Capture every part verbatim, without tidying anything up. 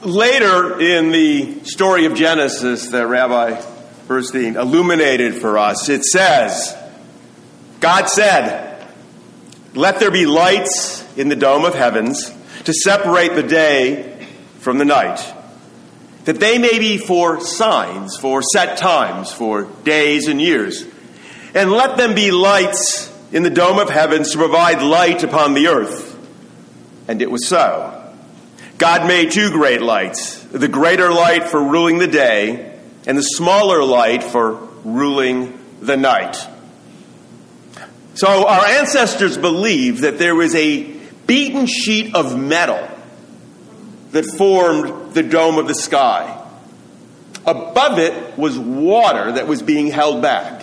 Later in the story of Genesis that Rabbi Burstein illuminated for us, it says, God said, "Let there be lights in the dome of heavens to separate the day from the night, that they may be for signs, for set times, for days and years. And let them be lights in the dome of heavens to provide light upon the earth." And it was so. God made two great lights, the greater light for ruling the day, and the smaller light for ruling the night. So our ancestors believed that there was a beaten sheet of metal that formed the dome of the sky. Above it was water that was being held back.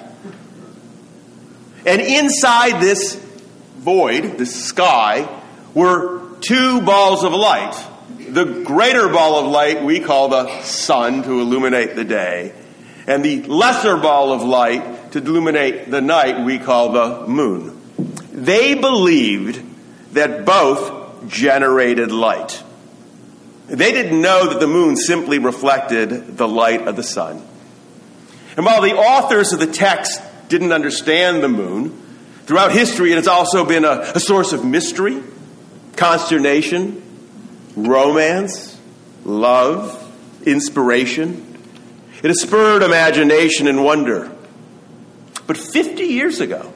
And inside this void, the sky, were two balls of light. The greater ball of light we call the sun to illuminate the day, and the lesser ball of light to illuminate the night we call the moon. They believed that both generated light. They didn't know that the moon simply reflected the light of the sun. And while the authors of the text didn't understand the moon, throughout history it has also been a, a source of mystery, consternation, romance, love, inspiration. It has spurred imagination and wonder. But fifty years ago,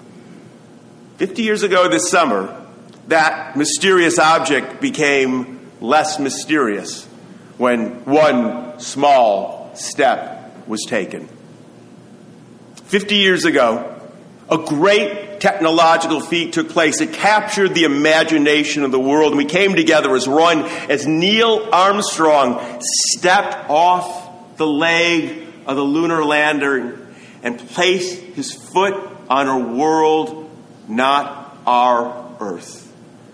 fifty years ago this summer, that mysterious object became less mysterious when one small step was taken. Fifty years ago, a great technological feat took place. It captured the imagination of the world, and we came together as one as Neil Armstrong stepped off the leg of the lunar lander and placed his foot on a world not our Earth.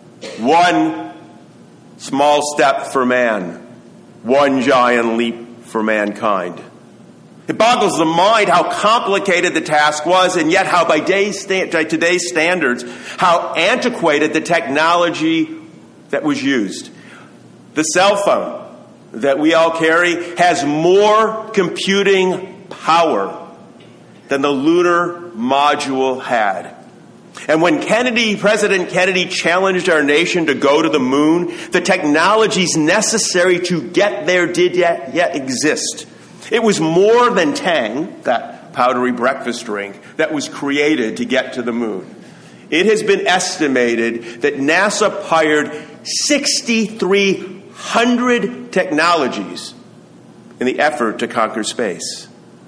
One small step for man, one giant leap for mankind. It boggles the mind how complicated the task was, and yet how by today's standards, how antiquated the technology that was used. The cell phone that we all carry has more computing power than the lunar module had. And when Kennedy, President Kennedy challenged our nation to go to the moon, the technologies necessary to get there did yet, yet exist. It was more than Tang, that powdery breakfast drink, that was created to get to the moon. It has been estimated that NASA piloted six thousand three hundred technologies in the effort to conquer space.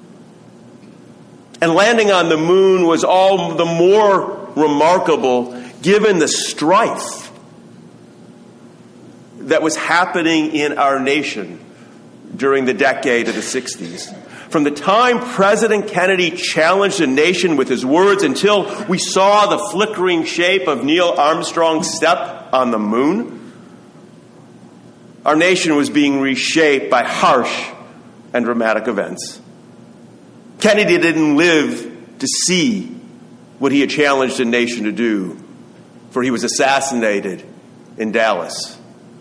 And landing on the moon was all the more remarkable given the strife that was happening in our nation during the decade of the sixties. From the time President Kennedy challenged the nation with his words until we saw the flickering shape of Neil Armstrong's step on the moon, our nation was being reshaped by harsh and dramatic events. Kennedy didn't live to see what he had challenged the nation to do, for he was assassinated in Dallas.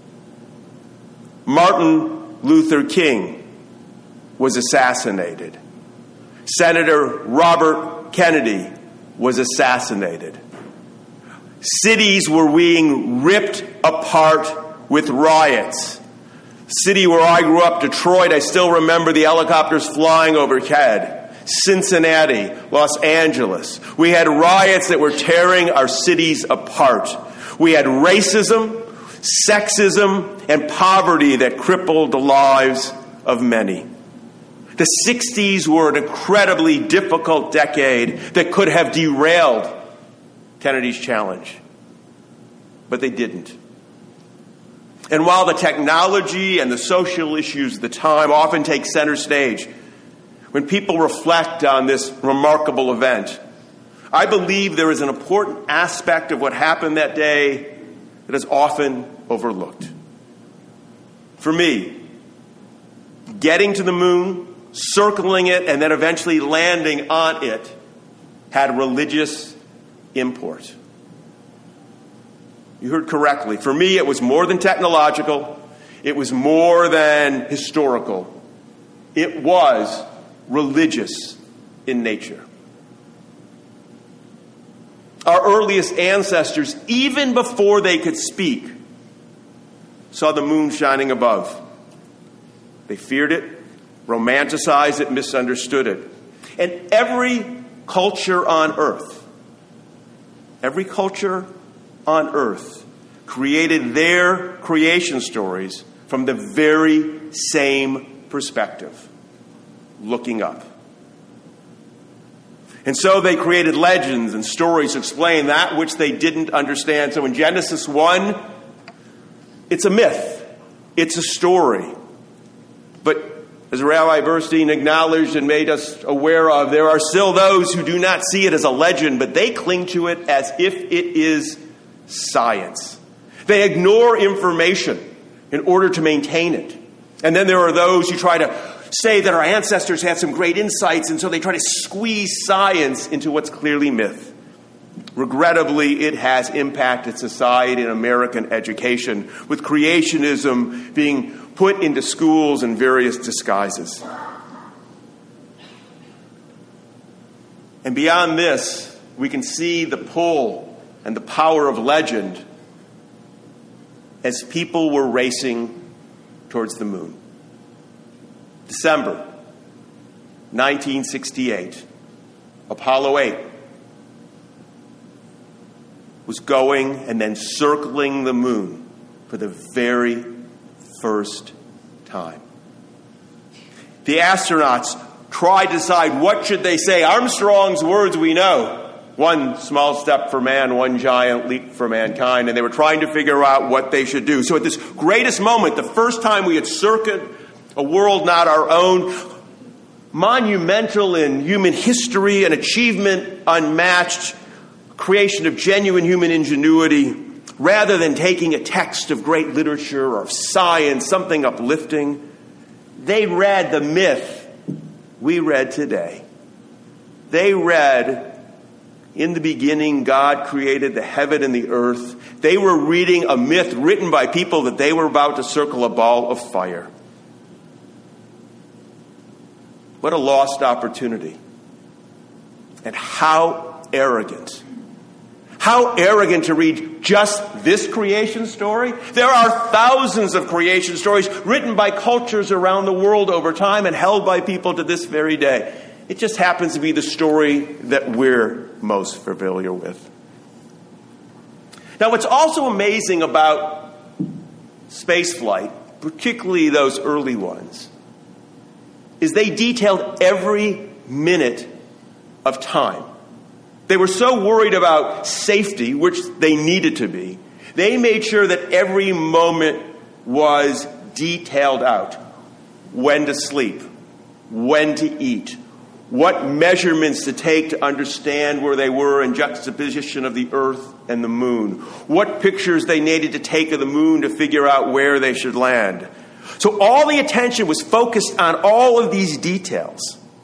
Martin Luther King was assassinated. Senator Robert Kennedy was assassinated. Cities were being ripped apart with riots. The city where I grew up, Detroit, I still remember the helicopters flying overhead. Cincinnati, Los Angeles. We had riots that were tearing our cities apart. We had racism, sexism, and poverty that crippled the lives of many. The sixties were an incredibly difficult decade that could have derailed Kennedy's challenge, but they didn't. And while the technology and the social issues of the time often take center stage, when people reflect on this remarkable event, I believe there is an important aspect of what happened that day that is often overlooked. For me, getting to the moon, circling it, and then eventually landing on it had religious import. You heard correctly. For me, it was more than technological. It was more than historical. It was religious in nature. Our earliest ancestors, even before they could speak, saw the moon shining above. They feared it, romanticized it, misunderstood it. And every culture on earth, every culture on earth created their creation stories from the very same perspective, looking up. And so they created legends and stories to explain that which they didn't understand. So in Genesis one, it's a myth. It's a story. But as Rabbi Burstein acknowledged and made us aware of, there are still those who do not see it as a legend, but they cling to it as if it is science. They ignore information in order to maintain it. And then there are those who try to say that our ancestors had some great insights, and so they try to squeeze science into what's clearly myth. Regrettably, it has impacted society and American education, with creationism being put into schools in various disguises. And beyond this, we can see the pull and the power of legend as people were racing towards the moon. December nineteen sixty-eight, Apollo eight was going and then circling the moon for the very first time. The astronauts tried to decide what should they say. Armstrong's words we know. One small step for man, one giant leap for mankind. And they were trying to figure out what they should do. So at this greatest moment, the first time we had circled a world not our own, monumental in human history, an achievement unmatched, creation of genuine human ingenuity, rather than taking a text of great literature or of science, something uplifting, they read the myth we read today. They read, in the beginning, God created the heaven and the earth. They were reading a myth written by people that they were about to circle a ball of fire. What a lost opportunity. And how arrogant. How arrogant to read just this creation story. There are thousands of creation stories written by cultures around the world over time and held by people to this very day. It just happens to be the story that we're most familiar with. Now, what's also amazing about spaceflight, particularly those early ones, is they detailed every minute of time. They were so worried about safety, which they needed to be, they made sure that every moment was detailed out. When to sleep, when to eat, what measurements to take to understand where they were in juxtaposition of the earth and the moon, what pictures they needed to take of the moon to figure out where they should land. So all the attention was focused on all of these details.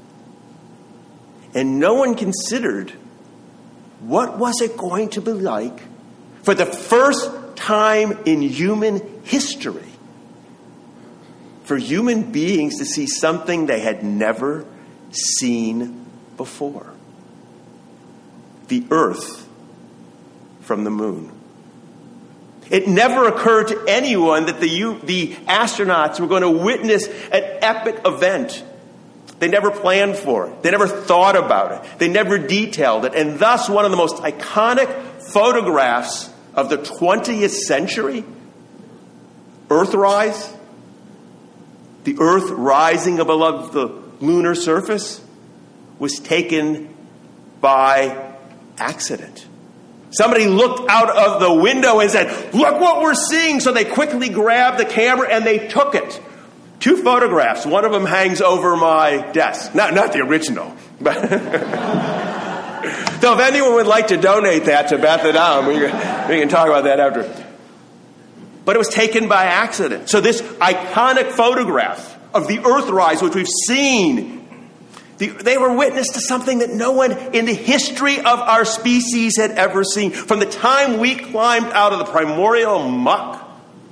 And no one considered, what was it going to be like for the first time in human history for human beings to see something they had never seen before? The earth from the moon. It never occurred to anyone that the, the astronauts were going to witness an epic event. They never planned for it. They never thought about it. They never detailed it. And thus, one of the most iconic photographs of the twentieth century, Earthrise, the Earth rising above the lunar surface, was taken by accident. Somebody looked out of the window and said, "Look what we're seeing." So they quickly grabbed the camera and they took it. Two photographs. One of them hangs over my desk. Not, not the original. But so if anyone would like to donate that to Beth Adam, we can, we can talk about that after. But it was taken by accident. So this iconic photograph of the Earthrise, which we've seen, the, they were witness to something that no one in the history of our species had ever seen. From the time we climbed out of the primordial muck,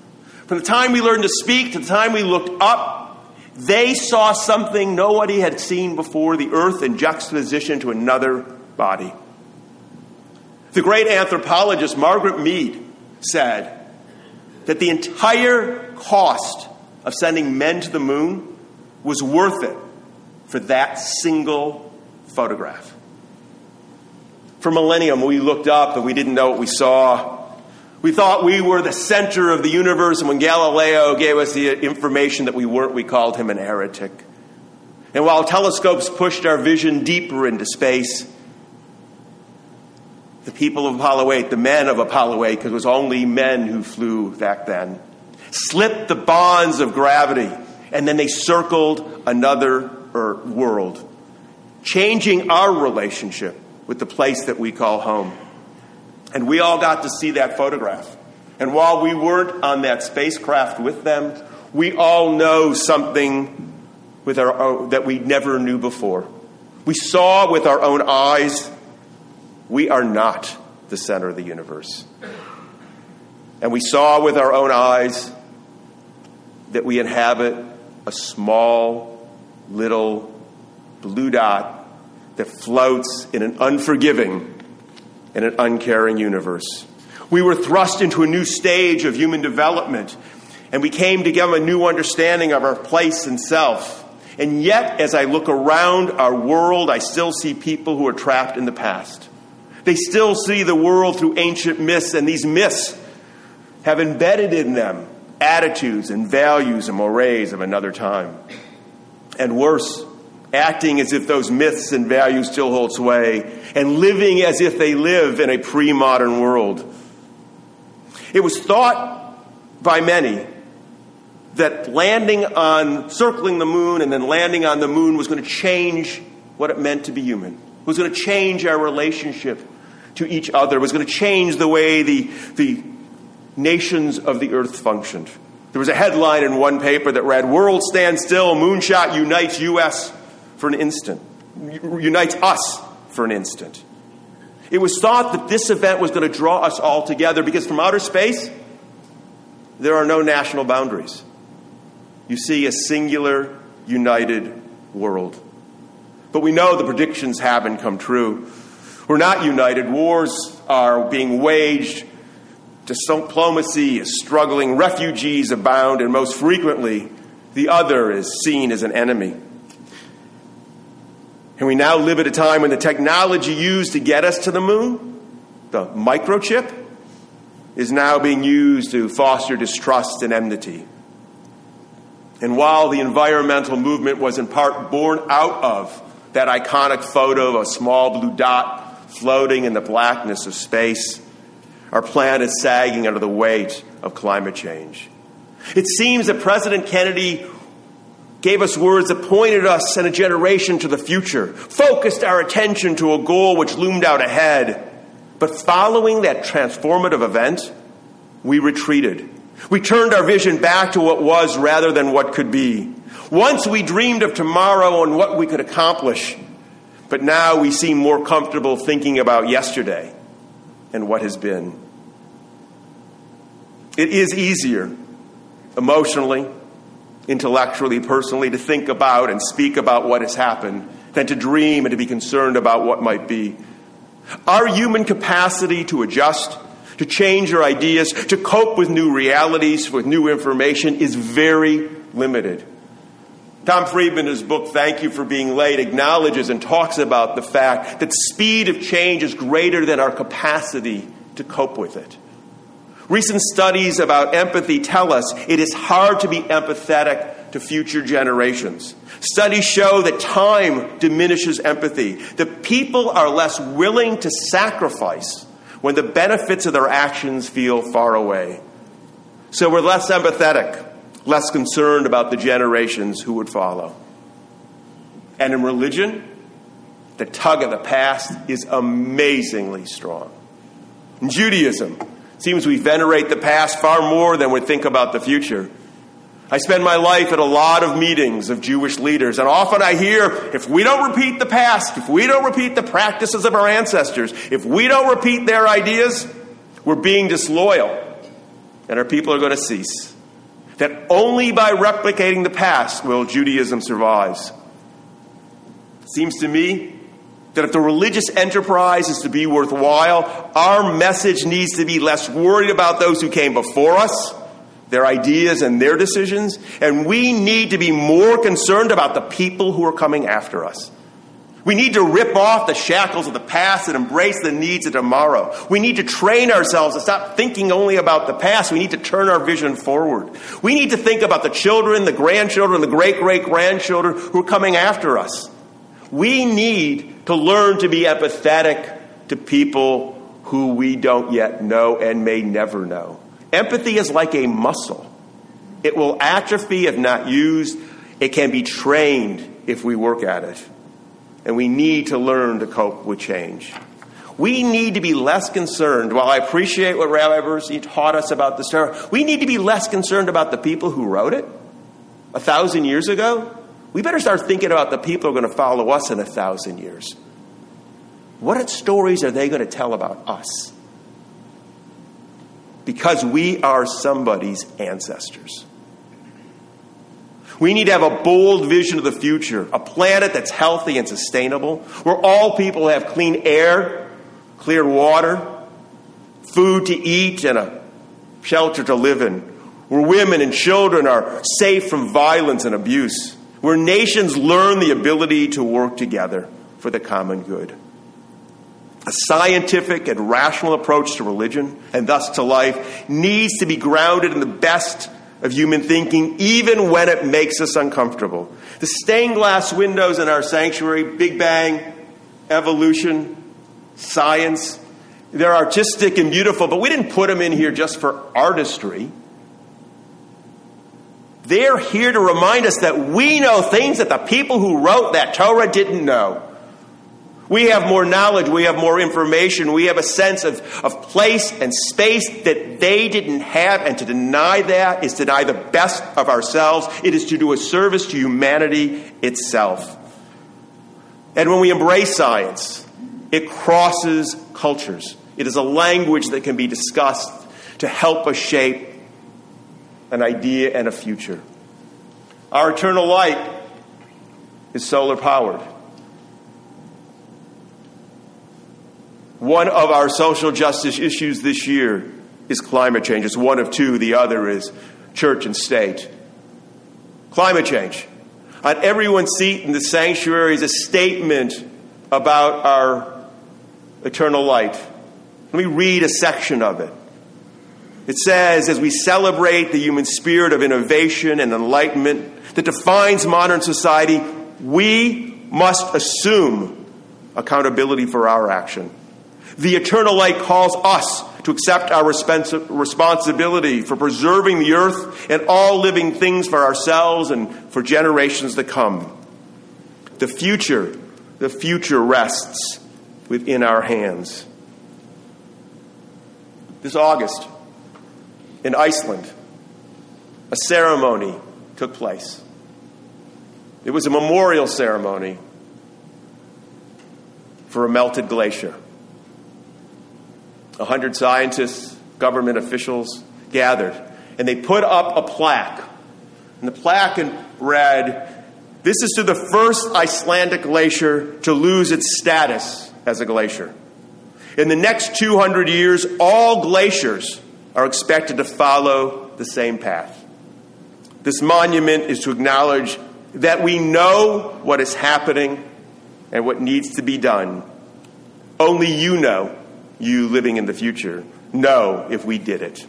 From the time we learned to speak to the time we looked up, they saw something nobody had seen before, the earth in juxtaposition to another body. The great anthropologist Margaret Mead said that the entire cost of sending men to the moon was worth it for that single photograph. For millennium, we looked up and we didn't know what we saw. We thought we were the center of the universe, and when Galileo gave us the information that we weren't, we called him an heretic. And while telescopes pushed our vision deeper into space, the people of Apollo eight, the men of Apollo eight, because it was only men who flew back then, slipped the bonds of gravity, and then they circled another world, changing our relationship with the place that we call home. And we all got to see that photograph. And while we weren't on that spacecraft with them, we all know something with our own, that we never knew before. We saw with our own eyes, we are not the center of the universe. And we saw with our own eyes that we inhabit a small, little blue dot that floats in an unforgiving in an uncaring universe. We were thrust into a new stage of human development, and we came to get a new understanding of our place and self. And yet, as I look around our world, I still see people who are trapped in the past. They still see the world through ancient myths, and these myths have embedded in them attitudes and values and mores of another time. And worse, acting as if those myths and values still hold sway, and living as if they live in a pre-modern world. It was thought by many that landing on, circling the moon and then landing on the moon was going to change what it meant to be human. It was going to change our relationship to each other. It was going to change the way the, the nations of the earth functioned. There was a headline in one paper that read, "World stands still, moonshot unites U S for an instant, unites us for an instant." It was thought that this event was going to draw us all together because from outer space, there are no national boundaries. You see a singular, united world. But we know the predictions haven't come true. We're not united. Wars are being waged. Diplomacy is struggling. Refugees abound. And most frequently, the other is seen as an enemy. And we now live at a time when the technology used to get us to the moon, the microchip, is now being used to foster distrust and enmity. And while the environmental movement was in part born out of that iconic photo of a small blue dot floating in the blackness of space, our planet is sagging under the weight of climate change. It seems that President Kennedy gave us words that pointed us and a generation to the future, focused our attention to a goal which loomed out ahead. But following that transformative event, we retreated. We turned our vision back to what was rather than what could be. Once we dreamed of tomorrow and what we could accomplish, but now we seem more comfortable thinking about yesterday and what has been. It is easier, emotionally, intellectually, personally, to think about and speak about what has happened than to dream and to be concerned about what might be. Our human capacity to adjust, to change our ideas, to cope with new realities, with new information is very limited. Tom Friedman, in his book, Thank You for Being Late, acknowledges and talks about the fact that the speed of change is greater than our capacity to cope with it. Recent studies about empathy tell us it is hard to be empathetic to future generations. Studies show that time diminishes empathy, that people are less willing to sacrifice when the benefits of their actions feel far away. So we're less empathetic, less concerned about the generations who would follow. And in religion, the tug of the past is amazingly strong. In Judaism, it seems we venerate the past far more than we think about the future. I spend my life at a lot of meetings of Jewish leaders, and often I hear, if we don't repeat the past, if we don't repeat the practices of our ancestors, if we don't repeat their ideas, we're being disloyal, and our people are going to cease. that only by replicating the past will Judaism survive. It seems to me that if the religious enterprise is to be worthwhile, our message needs to be less worried about those who came before us, their ideas and their decisions, and we need to be more concerned about the people who are coming after us. We need to rip off the shackles of the past and embrace the needs of tomorrow. We need to train ourselves to stop thinking only about the past. We need to turn our vision forward. We need to think about the children, the grandchildren, the great-great-grandchildren who are coming after us. We need to learn to be empathetic to people who we don't yet know and may never know. Empathy is like a muscle. It will atrophy if not used. It can be trained if we work at it. And we need to learn to cope with change. We need to be less concerned. While I appreciate what Rabbi Bernstein taught us about the Torah, we need to be less concerned about the people who wrote it a thousand years ago. We better start thinking about the people who are going to follow us in a thousand years. What stories are they going to tell about us? Because we are somebody's ancestors. We need to have a bold vision of the future, a planet that's healthy and sustainable, where all people have clean air, clear water, food to eat, and a shelter to live in, where women and children are safe from violence and abuse, where nations learn the ability to work together for the common good. A scientific and rational approach to religion, and thus to life, needs to be grounded in the best of human thinking, even when it makes us uncomfortable. The stained glass windows in our sanctuary, Big Bang, evolution, science, they're artistic and beautiful, but we didn't put them in here just for artistry. They're here to remind us that we know things that the people who wrote that Torah didn't know. We have more knowledge, we have more information, we have a sense of, of place and space that they didn't have, and to deny that is to deny the best of ourselves. It is to do a service to humanity itself. And when we embrace science, it crosses cultures. It is a language that can be discussed to help us shape an idea and a future. Our eternal light is solar powered. One of our social justice issues this year is climate change. It's one of two. The other is church and state. Climate change. On everyone's seat in the sanctuary is a statement about our eternal light. Let me read a section of it. It says, as we celebrate the human spirit of innovation and enlightenment that defines modern society, we must assume accountability for our action. The eternal light calls us to accept our respons- responsibility for preserving the earth and all living things for ourselves and for generations to come. The future, the future rests within our hands. This August, in Iceland, a ceremony took place. It was a memorial ceremony for a melted glacier. A hundred scientists, government officials gathered, and they put up a plaque. And the plaque read, "This is to the first Icelandic glacier to lose its status as a glacier. In the next two hundred years, all glaciers are expected to follow the same path." This monument is to acknowledge that we know what is happening and what needs to be done. Only you know, you living in the future, know if we did it.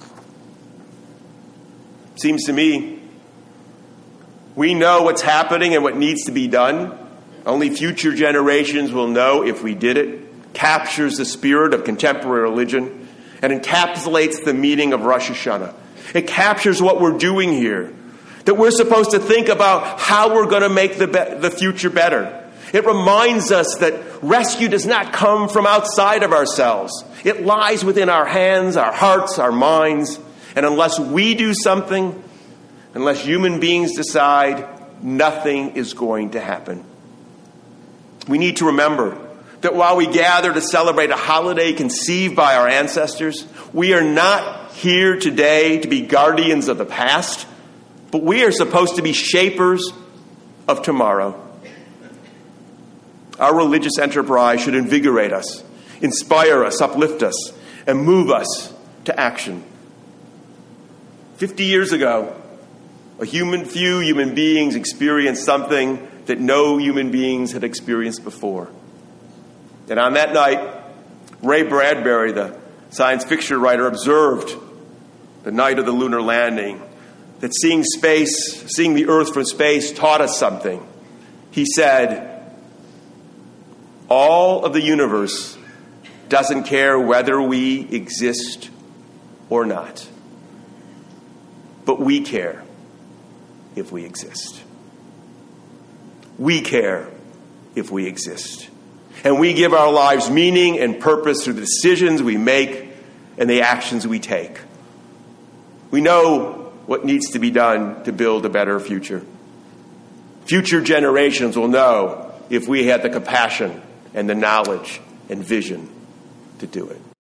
Seems to me we know what's happening and what needs to be done. Only future generations will know if we did it. Captures the spirit of contemporary religion and encapsulates the meaning of Rosh Hashanah. It captures what we're doing here, that we're supposed to think about how we're going to make the, be- the future better. It reminds us that rescue does not come from outside of ourselves. It lies within our hands, our hearts, our minds. And unless we do something, unless human beings decide, nothing is going to happen. We need to remember that while we gather to celebrate a holiday conceived by our ancestors, we are not here today to be guardians of the past, but we are supposed to be shapers of tomorrow. Our religious enterprise should invigorate us, inspire us, uplift us, and move us to action. Fifty years ago, a human, few human beings experienced something that no human beings had experienced before. And on that night, Ray Bradbury, the science fiction writer, observed the night of the lunar landing that seeing space, seeing the Earth from space taught us something. He said, all of the universe doesn't care whether we exist or not. But we care if we exist. We care if we exist. And we give our lives meaning and purpose through the decisions we make and the actions we take. We know what needs to be done to build a better future. Future generations will know if we had the compassion and the knowledge and vision to do it.